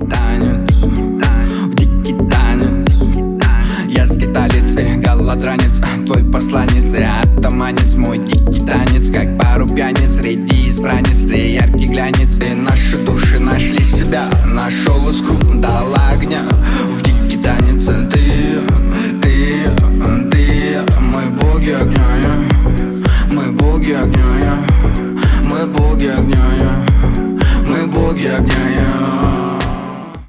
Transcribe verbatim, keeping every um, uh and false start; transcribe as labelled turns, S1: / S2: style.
S1: дикий танец. Я скиталец и голодранец, твой посланец и оттаманец. Мой дикий танец, как пару пьяниц среди избранниц. Ты яркий глянец, и наши души нашли себя. Нашел искру, дал огня.